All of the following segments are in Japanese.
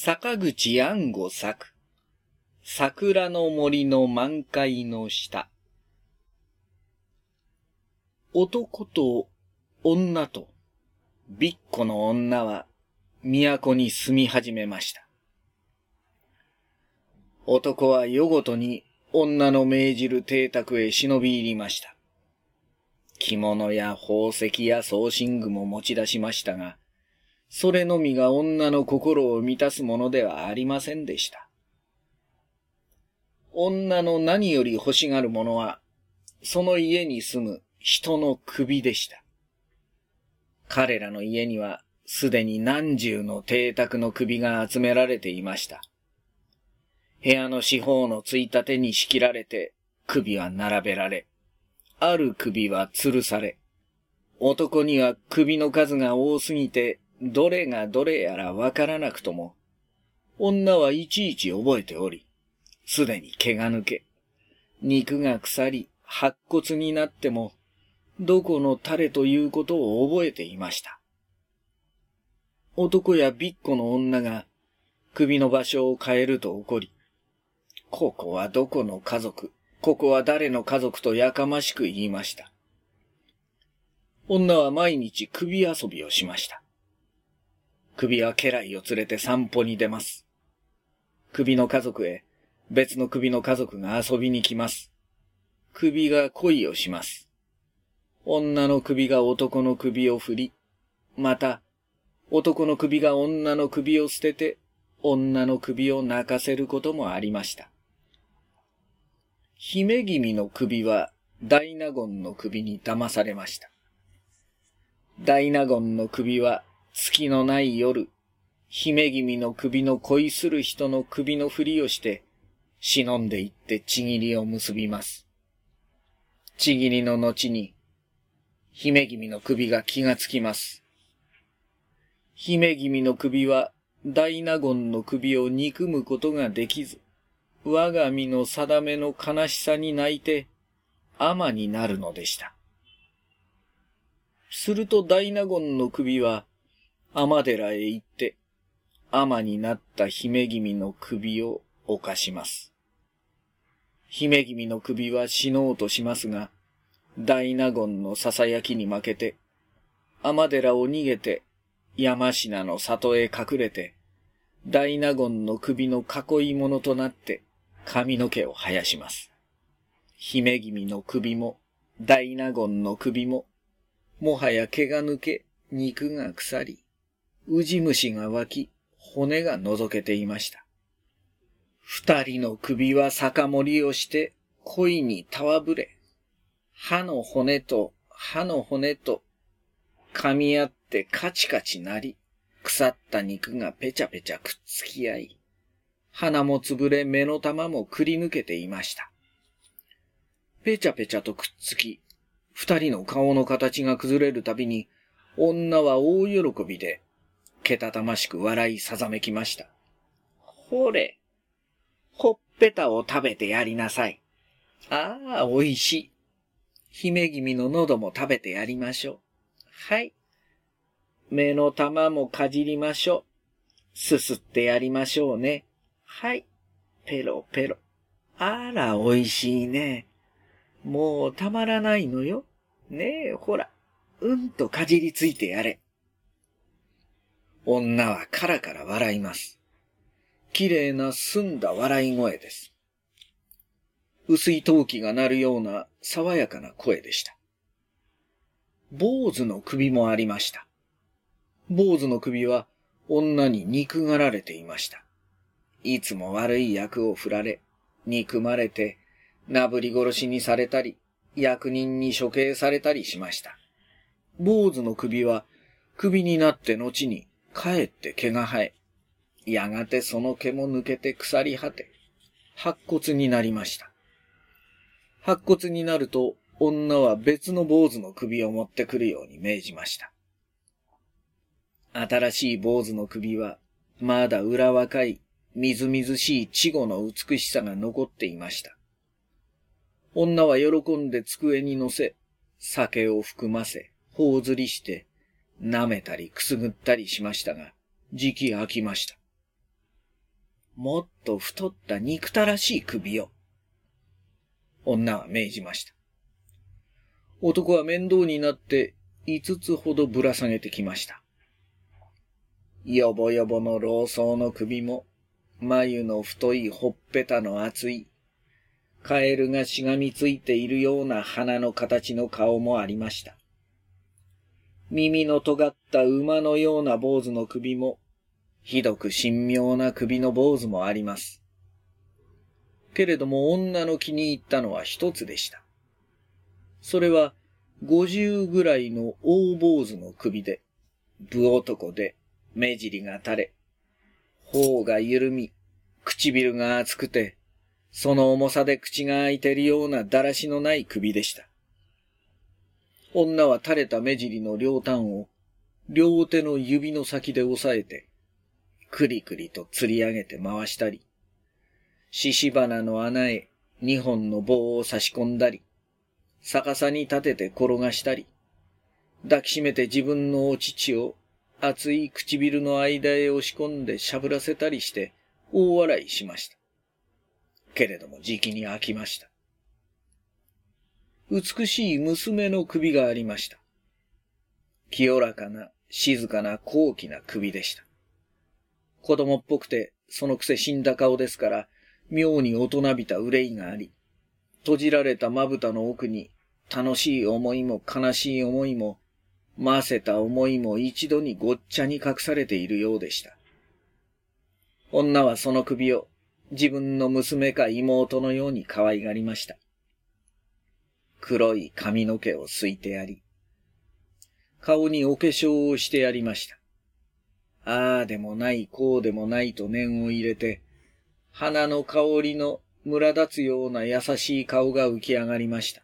坂口安吾作、桜の森の満開の下。男と女と、びっこの女は、都に住み始めました。男は夜ごとに女の命じる邸宅へ忍び入りました。着物や宝石や装身具も持ち出しましたが、それのみが女の心を満たすものではありませんでした。女の何より欲しがるものは、その家に住む人の首でした。彼らの家には、すでに何十の邸宅の首が集められていました。部屋の四方のついたてに仕切られて、首は並べられ、ある首は吊るされ、男には首の数が多すぎて、どれがどれやらわからなくとも、女はいちいち覚えており、すでに毛が抜け、肉が腐り、白骨になっても、どこの誰ということを覚えていました。男やびっこの女が首の場所を変えると怒り、ここはどこの家族、ここは誰の家族とやかましく言いました。女は毎日首遊びをしました。首は家来を連れて散歩に出ます。首の家族へ別の首の家族が遊びに来ます。首が恋をします。女の首が男の首を振り、また男の首が女の首を捨てて、女の首を泣かせることもありました。姫君の首は大納言の首に騙されました。大納言の首は月のない夜、姫君の首の恋する人の首のふりをして、忍んで行ってちぎりを結びます。ちぎりの後に、姫君の首が気がつきます。姫君の首は大納言の首を憎むことができず、我が身の定めの悲しさに泣いて、尼になるのでした。すると大納言の首は、尼寺へ行って、尼になった姫君の首を犯します。姫君の首は死のうとしますが、大納言の囁きに負けて、尼寺を逃げて、山科の里へ隠れて、大納言の首の囲い物となって髪の毛を生やします。姫君の首も、大納言の首も、もはや毛が抜け、肉が腐り、ウジ虫が湧き、骨が覗けていました。二人の首は酒盛りをして恋に戯れ、歯の骨と歯の骨と噛み合ってカチカチなり、腐った肉がペチャペチャくっつき合い、鼻もつぶれ目の玉もくり抜けていました。ペチャペチャとくっつき、二人の顔の形が崩れるたびに、女は大喜びで、けたたましく笑いさざめきました。ほれ、ほっぺたを食べてやりなさい。ああ、おいしい。姫君の喉も食べてやりましょう。はい。目の玉もかじりましょう。すすってやりましょうね。はい。ペロペロ。あら、おいしいね。もうたまらないのよ。ねえ、ほら。うんとかじりついてやれ。女はカラカラ笑います。綺麗な澄んだ笑い声です。薄い陶器が鳴るような爽やかな声でした。坊主の首もありました。坊主の首は女に憎がられていました。いつも悪い役を振られ、憎まれて、なぶり殺しにされたり、役人に処刑されたりしました。坊主の首は首になって後にかえって毛が生え、やがてその毛も抜けて腐り果て、白骨になりました。白骨になると女は別の坊主の首を持ってくるように命じました。新しい坊主の首はまだ裏若いみずみずしい稚児の美しさが残っていました。女は喜んで机に乗せ、酒を含ませ、頬ずりして、舐めたりくすぐったりしましたが、じき飽きました。 もっと太った憎たらしい首を。女は命じました。男は面倒になって5つほどぶら下げてきました。よぼよぼの老僧の首も、眉の太いほっぺたの厚い、カエルがしがみついているような鼻の形の顔もありました。耳の尖った馬のような坊主の首も、ひどく神妙な首の坊主もあります。けれども女の気に入ったのは一つでした。それは50ぐらいの大坊主の首で、武男で目尻が垂れ、頬が緩み、唇が厚くて、その重さで口が開いているようなだらしのない首でした。女は垂れた目尻の両端を両手の指の先で押さえて、くりくりと吊り上げて回したり、獅子花の穴へ2本の棒を差し込んだり、逆さに立てて転がしたり、抱きしめて自分のお乳を厚い唇の間へ押し込んでしゃぶらせたりして大笑いしました。けれどもじきに飽きました。美しい娘の首がありました。清らかな、静かな高貴な首でした。子供っぽくて、そのくせ死んだ顔ですから、妙に大人びた憂いがあり、閉じられたまぶたの奥に、楽しい思いも悲しい思いも、ませた思いも一度にごっちゃに隠されているようでした。女はその首を自分の娘か妹のように可愛がりました。黒い髪の毛をすいてやり、顔にお化粧をしてやりました。ああでもないこうでもないと念を入れて、花の香りのむら立つような優しい顔が浮き上がりました。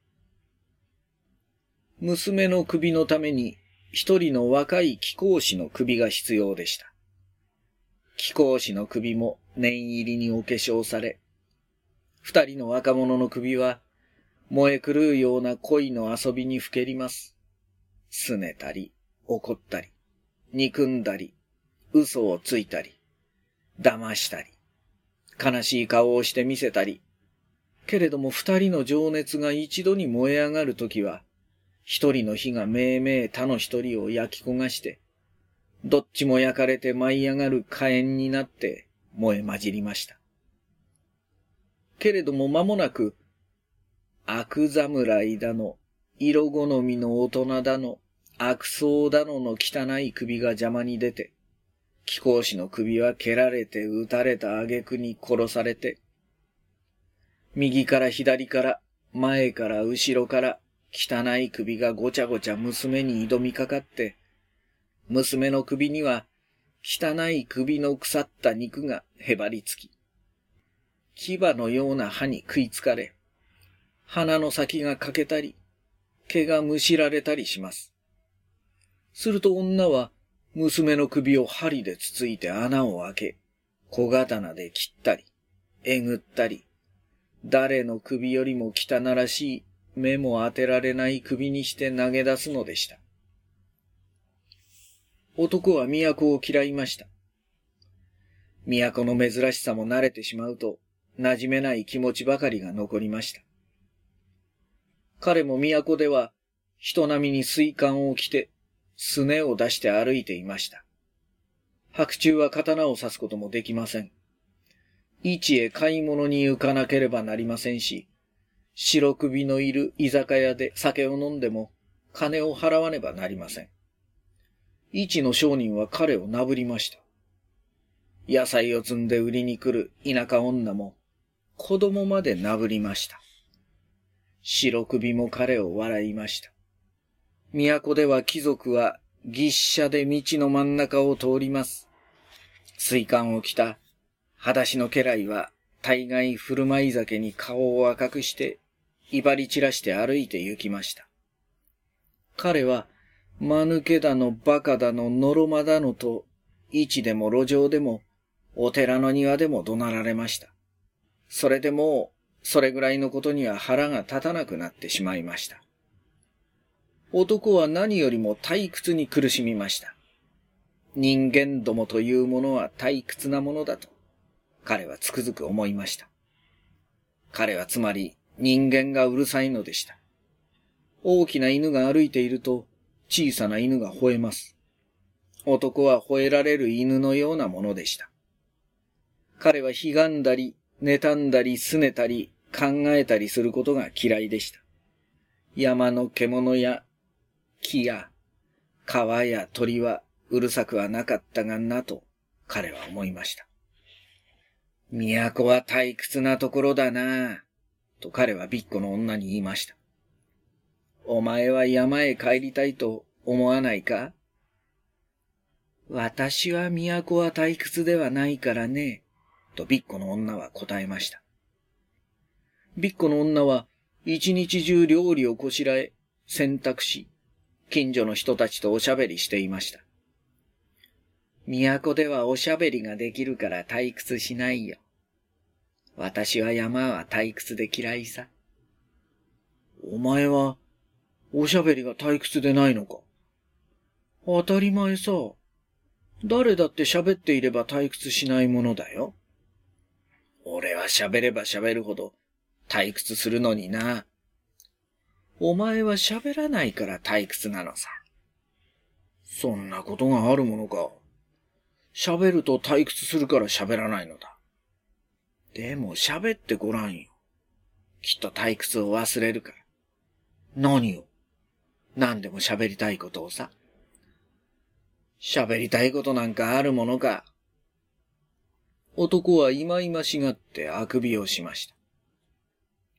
娘の首のために一人の若い貴公子の首が必要でした。貴公子の首も念入りにお化粧され、二人の若者の首は燃え狂うような恋の遊びにふけります。拗ねたり、怒ったり、憎んだり、嘘をついたり、騙したり、悲しい顔をして見せたり、けれども二人の情熱が一度に燃え上がるときは、一人の火がめいめい他の一人を焼き焦がして、どっちも焼かれて舞い上がる火炎になって燃え混じりました。けれども間もなく、悪侍だの、色好みの大人だの、悪僧だのの汚い首が邪魔に出て、貴公子の首は蹴られて撃たれた挙句に殺されて、右から左から、前から後ろから、汚い首がごちゃごちゃ娘に挑みかかって、娘の首には、汚い首の腐った肉がへばりつき、牙のような歯に食いつかれ、鼻の先が欠けたり、毛がむしられたりします。すると女は、娘の首を針でつついて穴を開け、小刀で切ったり、えぐったり、誰の首よりも汚らしい、目も当てられない首にして投げ出すのでした。男は都を嫌いました。都の珍しさも慣れてしまうと、馴染めない気持ちばかりが残りました。彼も都では、人並みに水管を着て、すねを出して歩いていました。白昼は刀を刺すこともできません。市へ買い物に行かなければなりませんし、白首のいる居酒屋で酒を飲んでも金を払わねばなりません。市の商人は彼をなぶりました。野菜を積んで売りに来る田舎女も子供までなぶりました。白首も彼を笑いました。都では貴族は牛車で道の真ん中を通ります。水管を着た裸足の家来は大概振る舞い酒に顔を赤くして威張り散らして歩いて行きました。彼は間抜けだのバカだののろまだのと市でも路上でもお寺の庭でも怒鳴られました。それでもうそれぐらいのことには腹が立たなくなってしまいました。男は何よりも退屈に苦しみました。人間どもというものは退屈なものだと。 彼はつくづく思いました。彼はつまり人間がうるさいのでした。大きな犬が歩いていると小さな犬が吠えます。男は吠えられる犬のようなものでした。彼はひがんだり、妬んだり、拗ねたり、考えたりすることが嫌いでした。山の獣や木や川や鳥はうるさくはなかったがなと彼は思いました。都は退屈なところだなぁ、と彼はビッコの女に言いました。お前は山へ帰りたいと思わないか？私は都は退屈ではないからね、とビッコの女は答えました。ビッコの女は一日中料理をこしらえ、洗濯し、近所の人たちとおしゃべりしていました。都ではおしゃべりができるから退屈しないよ。私は山は退屈で嫌いさ。お前はおしゃべりが退屈でないのか？当たり前さ。誰だって喋っていれば退屈しないものだよ。俺は喋れば喋るほど退屈するのにな。お前は喋らないから退屈なのさ。そんなことがあるものか。喋ると退屈するから喋らないのだ。でも喋ってごらんよ。きっと退屈を忘れるから。何を？何でも喋りたいことをさ。喋りたいことなんかあるものか。男は忌々しがってあくびをしました。